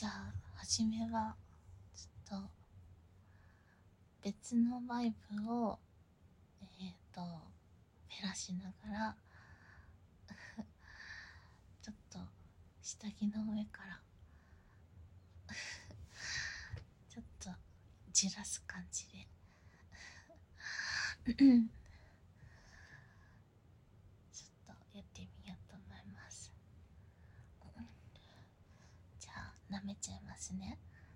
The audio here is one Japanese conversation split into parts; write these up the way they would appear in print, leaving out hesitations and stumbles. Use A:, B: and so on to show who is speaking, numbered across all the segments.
A: じゃあ初めはちょっと別のバイブを減らしながらちょっと下着の上からちょっとじらす感じでちょっとやってみようと思います。じゃあ舐めちゃいますね。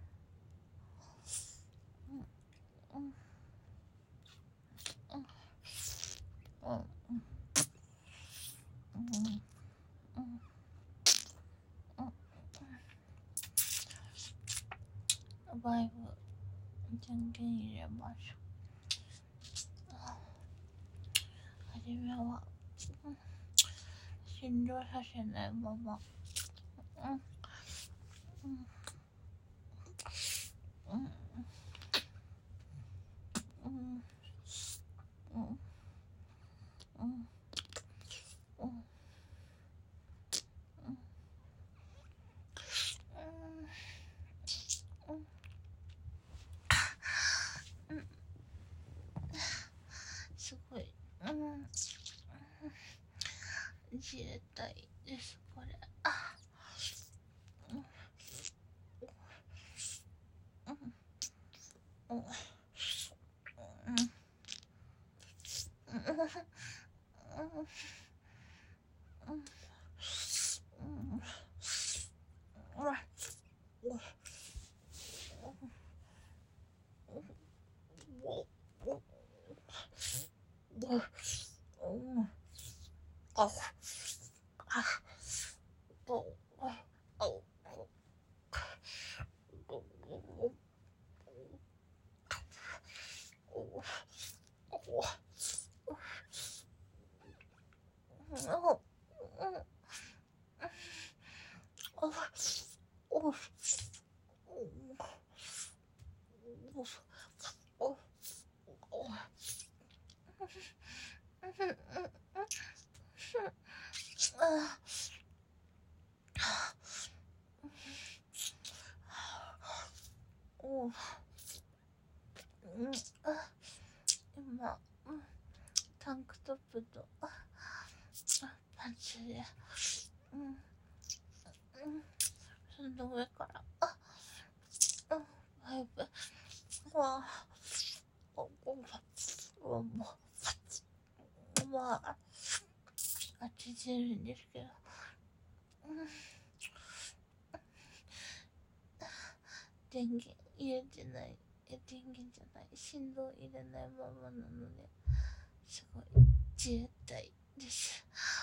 A: バイブ電源入れましょう。初めは振動させないまますごい自衛隊ですこれ。今タンクトップとパンツでその上からバイブ当ててるんですけど電源入れてない電源じゃない振動入れないままなのですごい自衛隊です。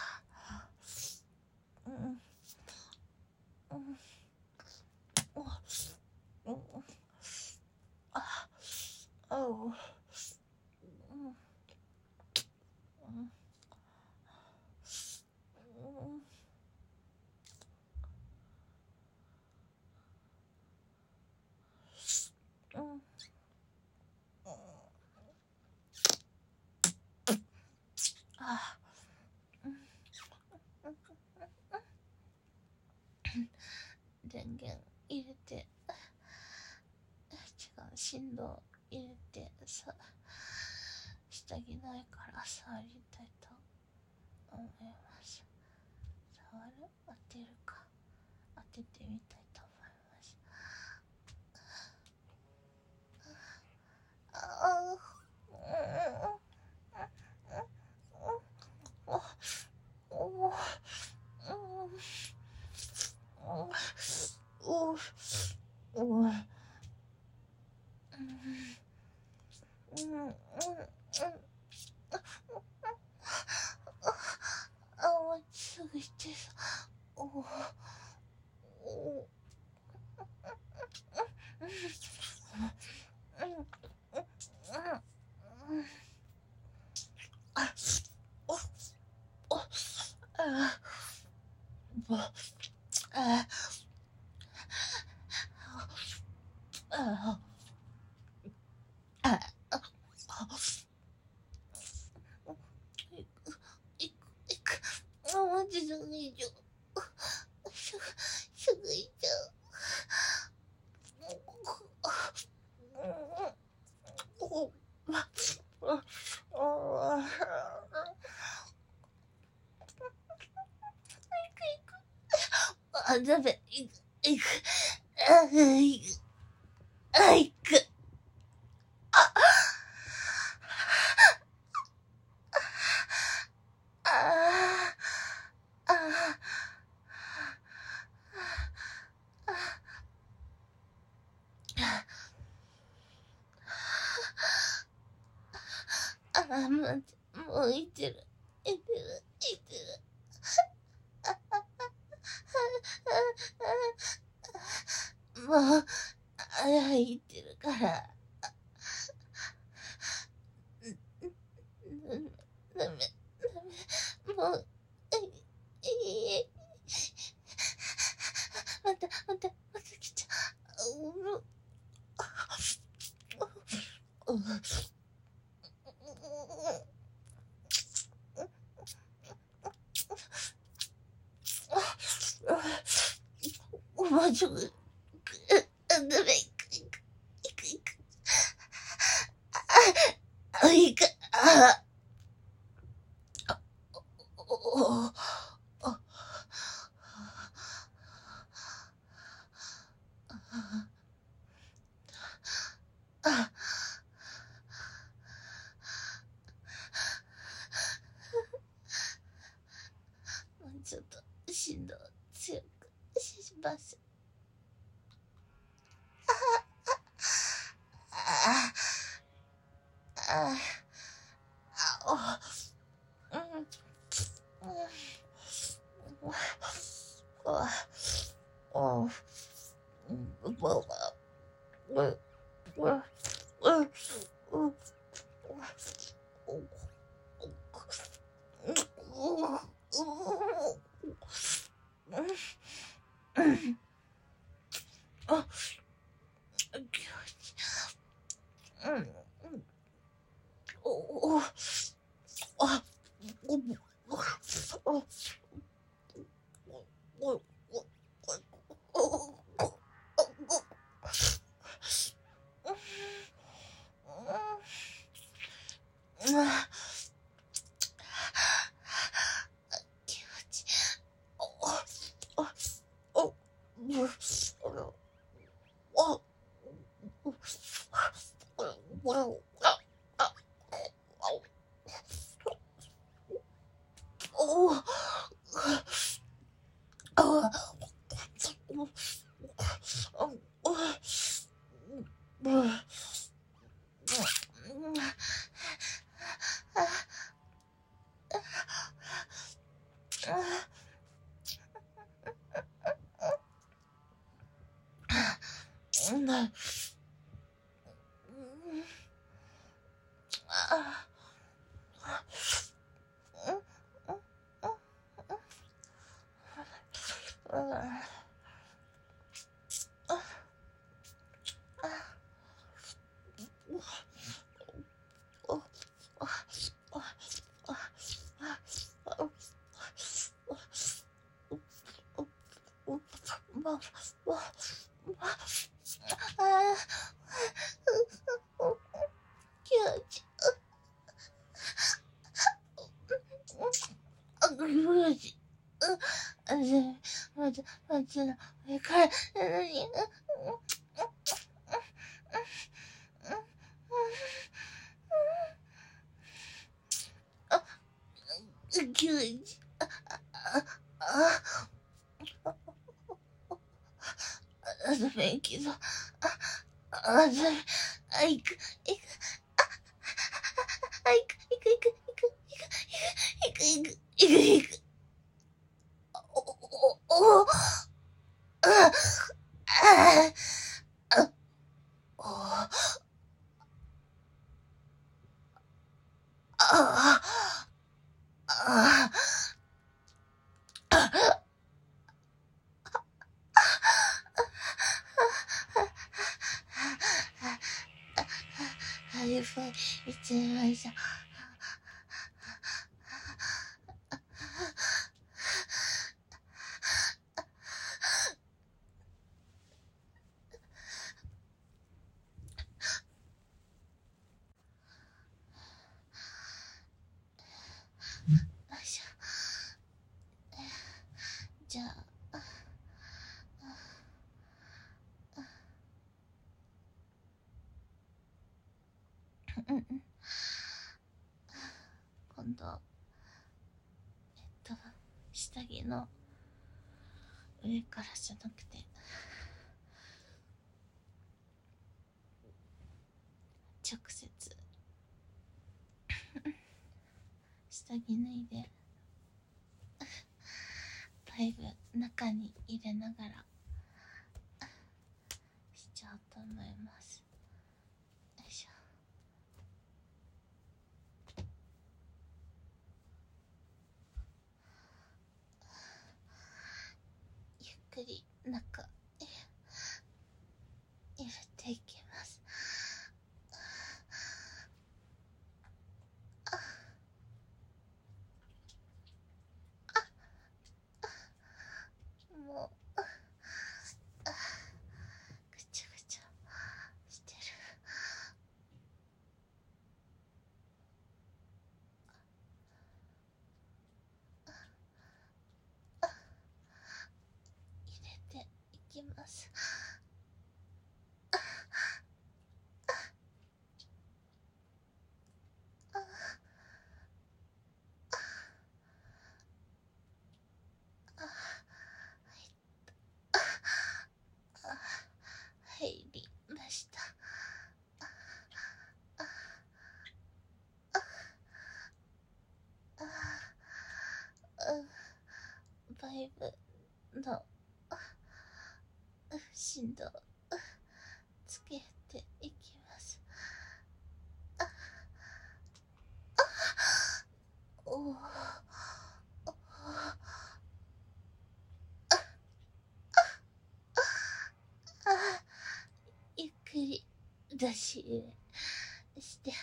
A: 電源入れて振動入れて下着ないから触りたいと思います。触る？当てるか当ててみたいと思います。すぐしてすぐ行っちゃう。 ダメ、いく、あ、いく、あ、いく、あ、あ、あ、もういってる、いってる、いってる。もう、いってるから。ダメ、もう、また来ちゃう。もうちょっと、ダメ、いく、いく、もうちょっと振動強くします。じゃあうんうん。今度下着の上からじゃなくて直接下着脱いでだいぶ中に入れながらしちゃおうと思います。よいしょ。ゆっくり中入れていきます。もうぐちゃぐちゃしてる。入れていきます。入りました。バイブの振動つけていきます。おーゆっくり出し入れして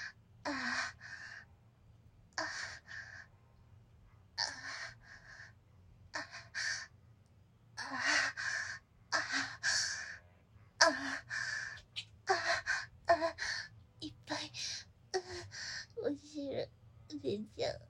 A: いっぱいお汁出ちゃう。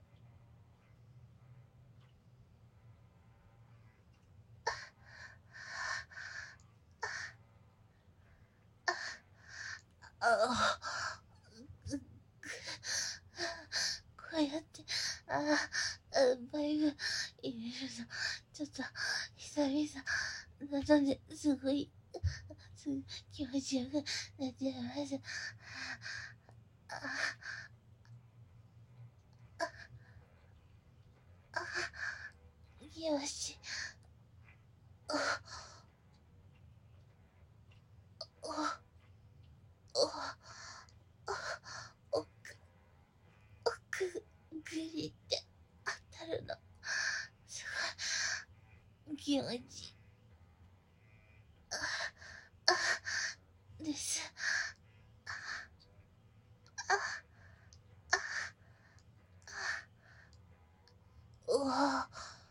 A: こうやってバイブ入れるのちょっと久々なのですごい気持ちよくなっちゃいます。よし。グリって当たるのすごい気持ちいいです。うわ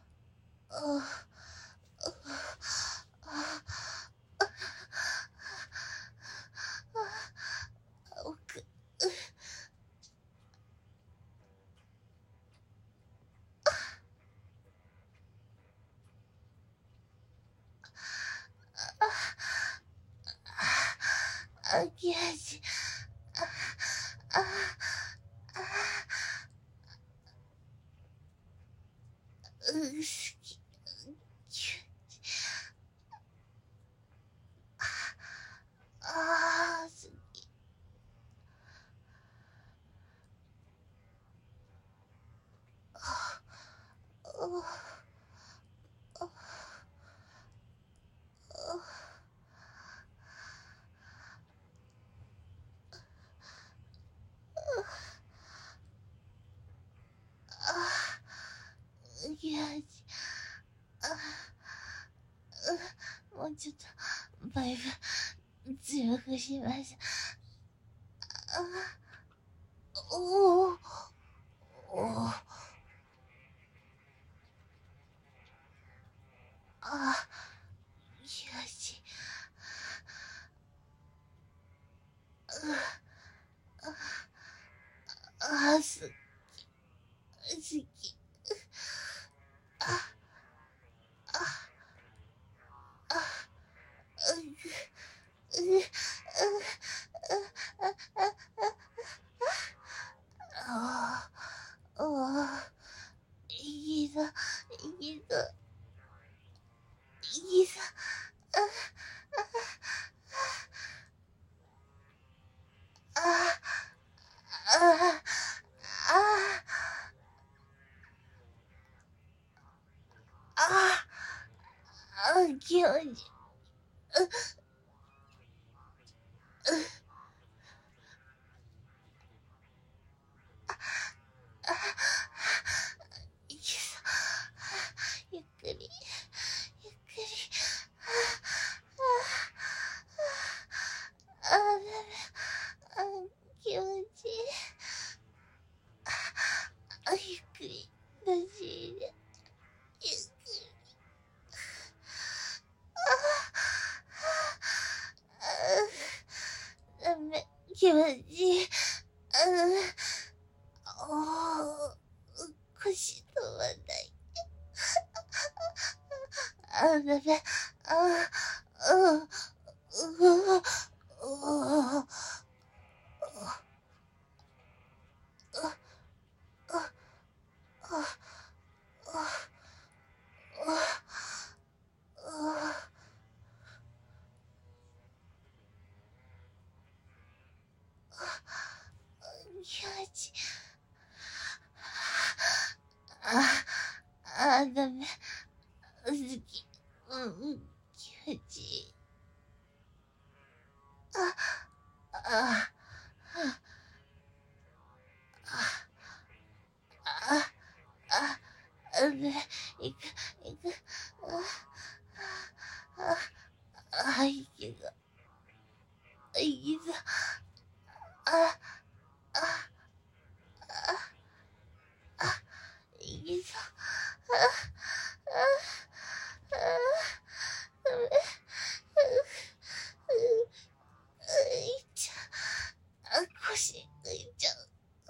A: 奥き足好き好きき足もうちょっとバイブ強くします。おおおよし好き気持ちいい。ゆっくりゆっくり。気持ちいい。ゆっくり出し入れ。ゆっくり。ダメ、気持ちいい。腰止まんない。ダメ。気持ちいい。ダメ。好き。気持ちいい。行く。息が。腰抜いちゃう。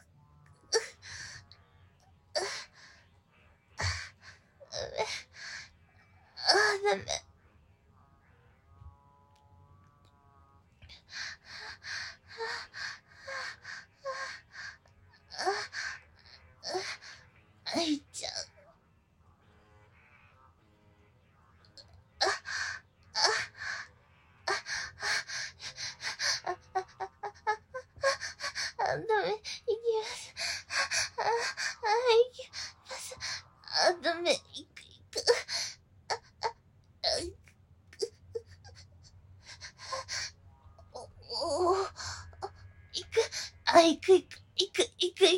A: ダメ。抜いちゃう。ダメ、行きます。行きます。ダメ、行く。行く。行く。行く。行く。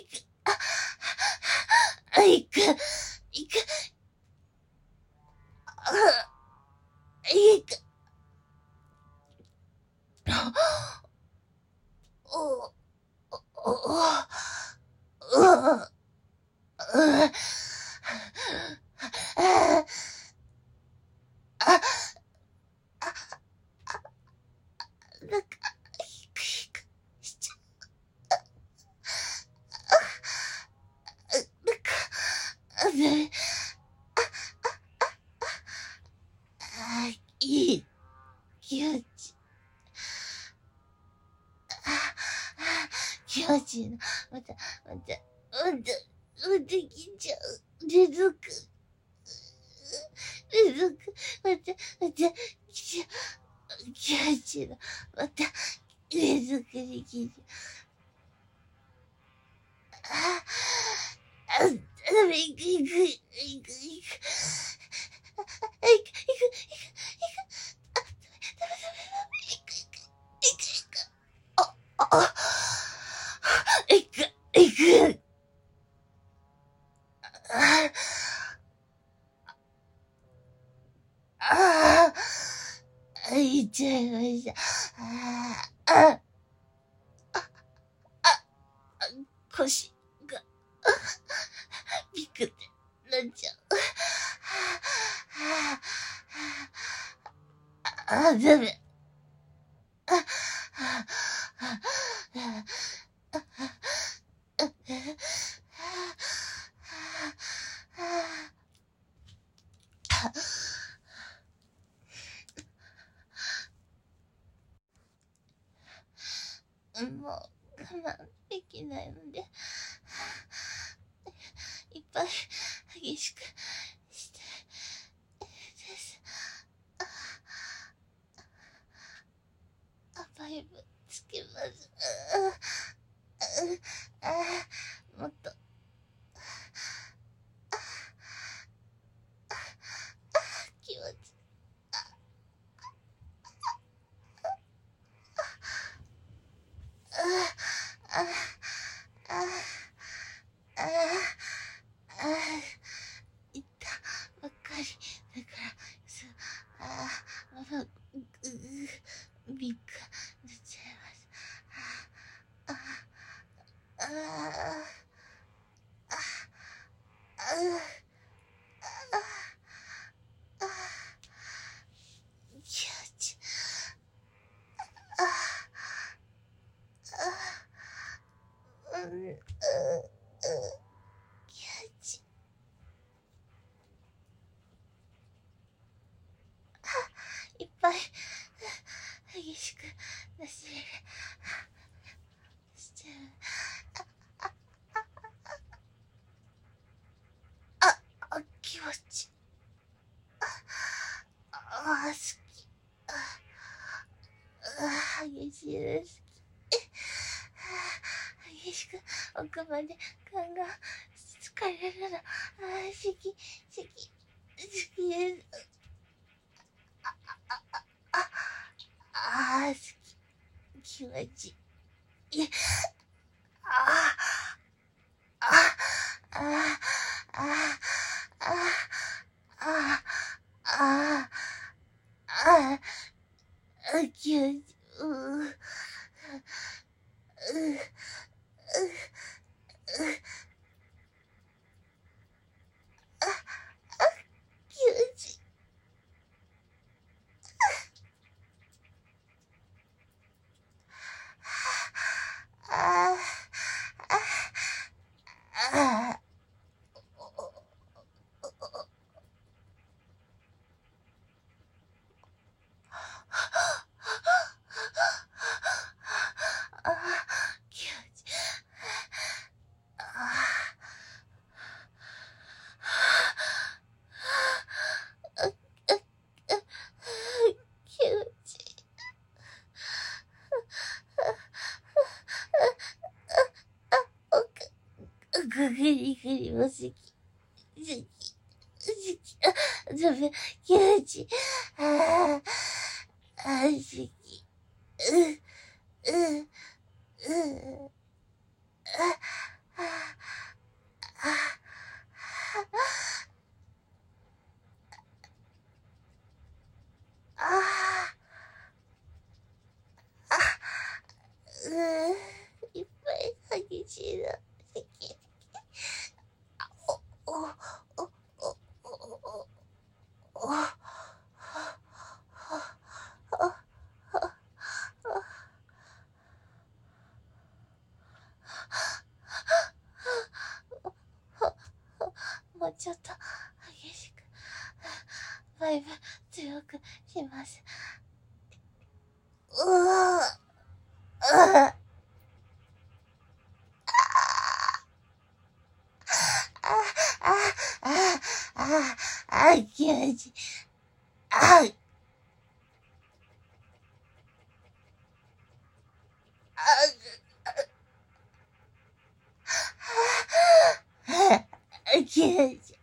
A: なんか、ひくしちゃう。なんか、ね、いい気持ち。気持ちいいな。また来ちゃう。連続。また来ちゃう。気持ちいいな。また、連続できちゃう。ダメ、行く。行く。行っちゃいました。腰がビクってなっちゃう。ダメ。もう我慢できないので、いっぱい激しくしてです。 イブつけます。もっと。気持ちいい。いったばっかりだからビッグ出ちゃいます。気持ちいい。いっぱい激しく出し入れしちゃう。気持ちいい。好き。激しいです。激しく奥までガンガン疲れるの。好きです。好き。気持ちいい。気持ちいい。グリグリも好き。ダメ、気持ちいい。好き。いっぱい激しいな。好き。もうちょっと激しくバイブ強くします。気持ちいい。気持ちいい。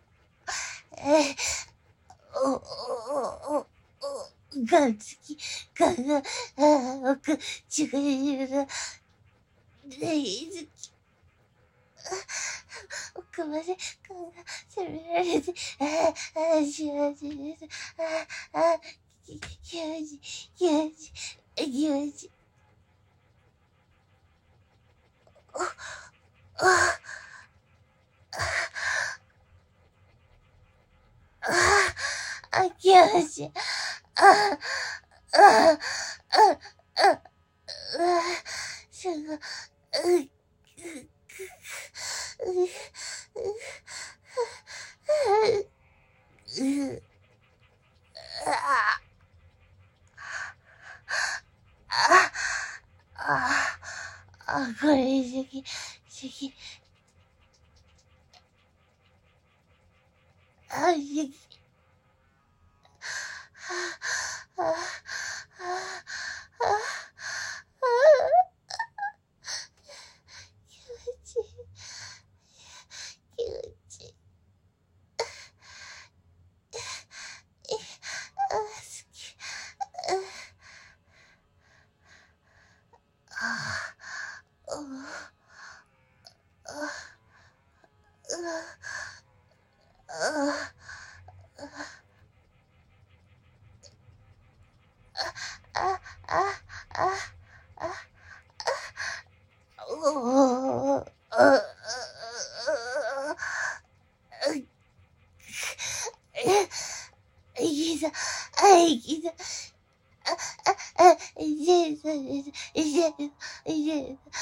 A: がんつき、奥、ちがいるな。大好き。奥までガンガン攻められて、幸せです。気持ちいい、気持ちいい、気持ちいい。気持ちいい。すごい。これ好き、好き。好き。 あ、あ、あ、あ、おー、いけた、いけた、いけた、いけた、いけた、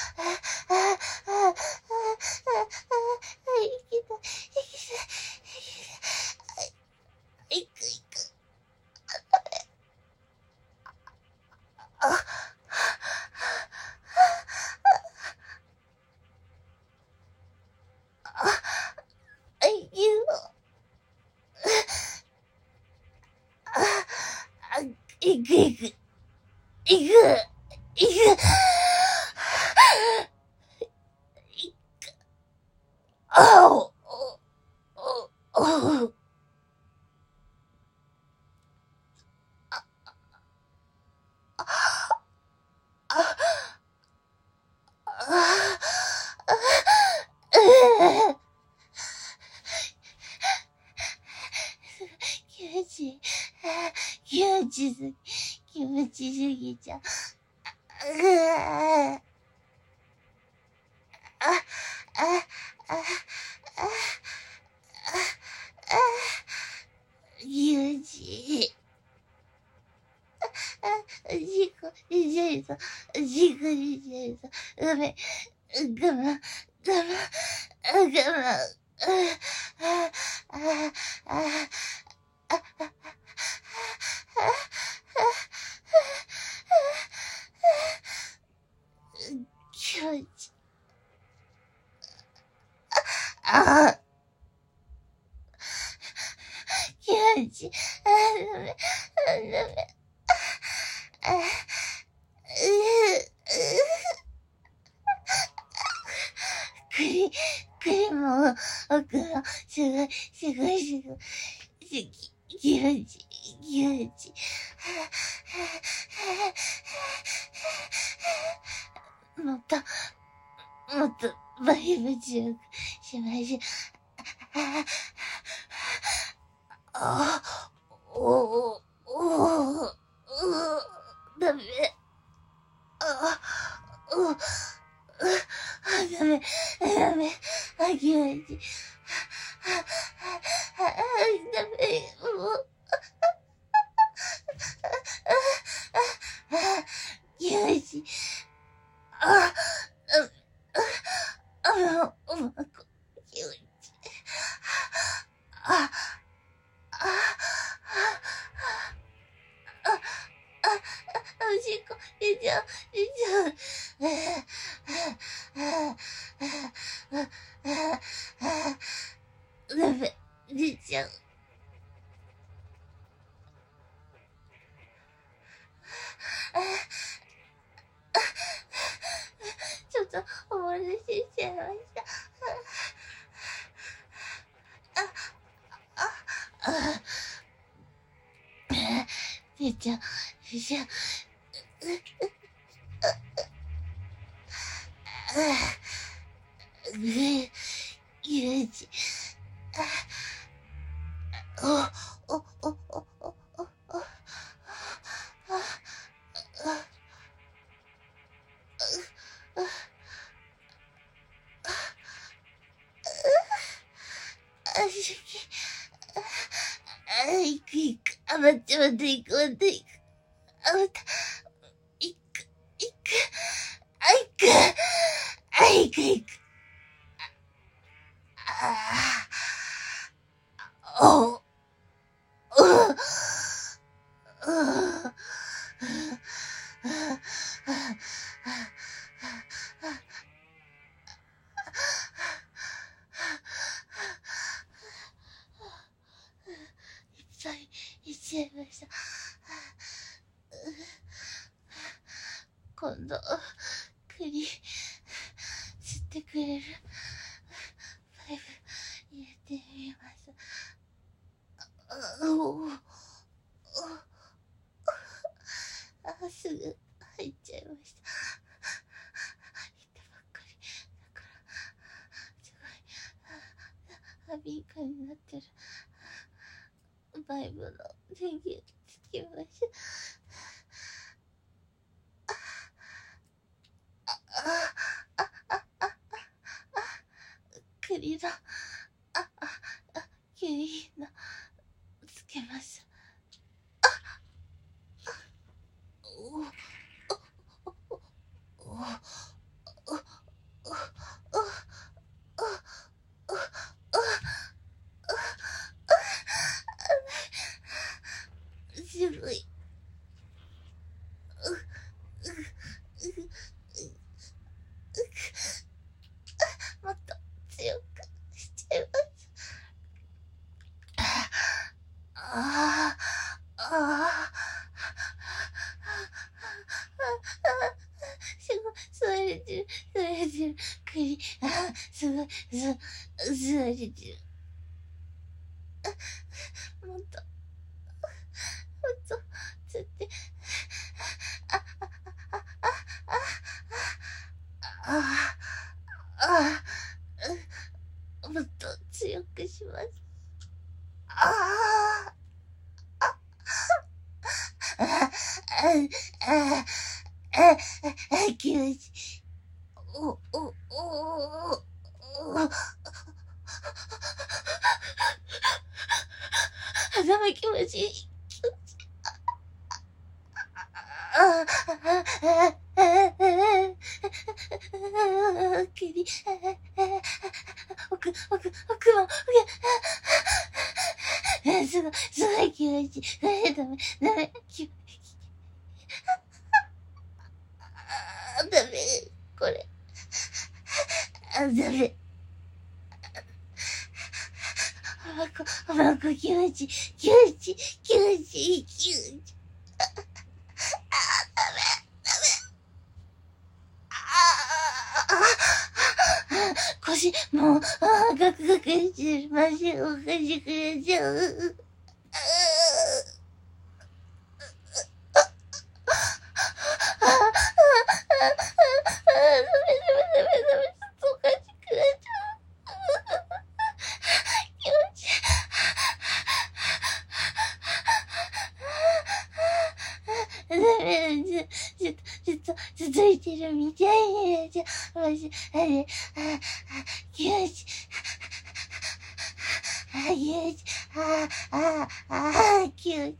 A: いけた、いくいく、いけた、いくいく、いく、いく、あお、お、気持ちいい。気持ちすぎ、気持ちすぎちゃう。気持ちいい。事故にしちゃいそう。事故にしちゃいそう。ごめん。我慢。我慢。気持ち。ああ。気持ち。ダメ。ダメ。クリも奥のすごい気持ちもっとバイブ強くしましょう。ダメ。ダメ。気持ち。ダメ。もう。気持ち。おまこ。気持ち。おしっこ出ちゃう。ダメ、出ちゃう。ちょっと思い出しちゃいました。出ちゃう。ゆうじ。行く。待って、行く。待って行く。行く。おいっぱいいっちゃいました。今度、栗、吸ってくれるパイプ入れてみます。すぐ入っちゃいました。入ったばっかりだから、すごい敏感になってる。バイブの電源つけました。 り、すごい、座れてる。もっと、つって、もっと強くします。気持ちいい。頭気持ちいい。奥も、すごい気持ちいい。ダメ、ダメ、これ。ダメ。気持ちいい。腰、もう、ガクガクしてる。マジおかしくなっちゃう。続いてるみたいになっちゃう。マジ、気持ち、気持ち、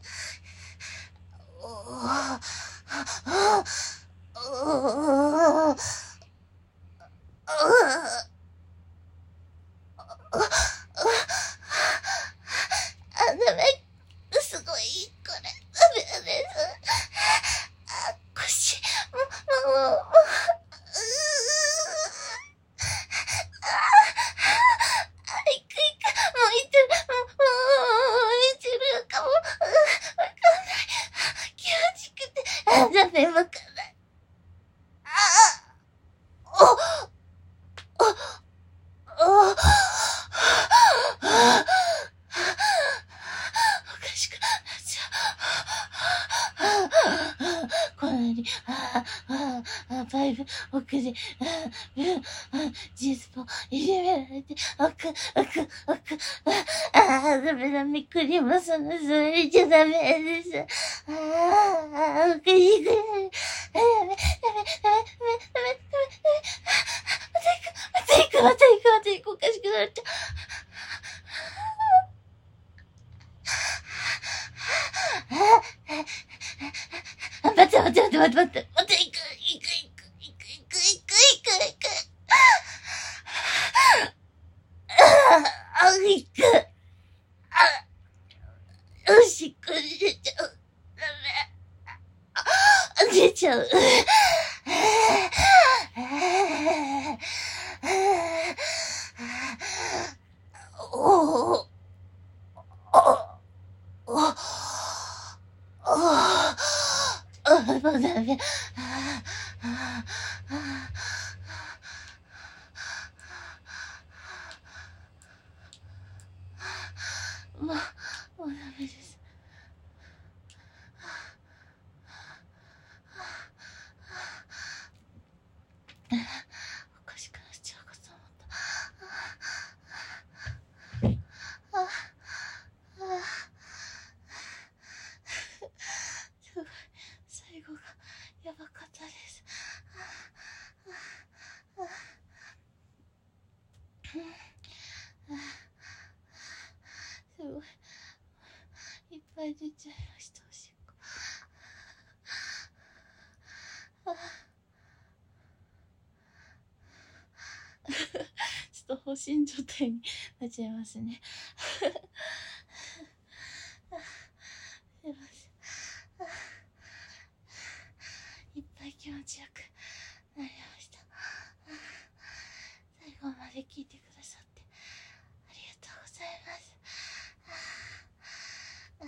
A: ダメ、すごい、これ、ダメです。腰、もう、ダメ、わかんない。おかしくなっちゃう。こんなに、パイプ奥で、ジースポ入れられて、ダメ、クリームそれじゃダメです。おかしくなる。また行く、おかしくなっちゃう。待って、また行く。行く。おしっこ出ちゃう。ダメ。出ちゃう。もうダメ。もうダメです。おかしくなっちゃうかと思った。すごい、最後がやばかったです。すごい、いっぱい出ちゃいました、おしっこ。ちょっと放心状態になっちゃいますね。すいません。いっぱい気持ちよくなりました。最後まで聞いてくださってありがとうございます。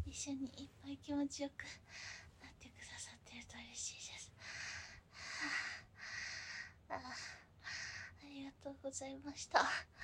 A: 一緒にいっぱい気持ちよくなってくださってると嬉しいです。 とうございました。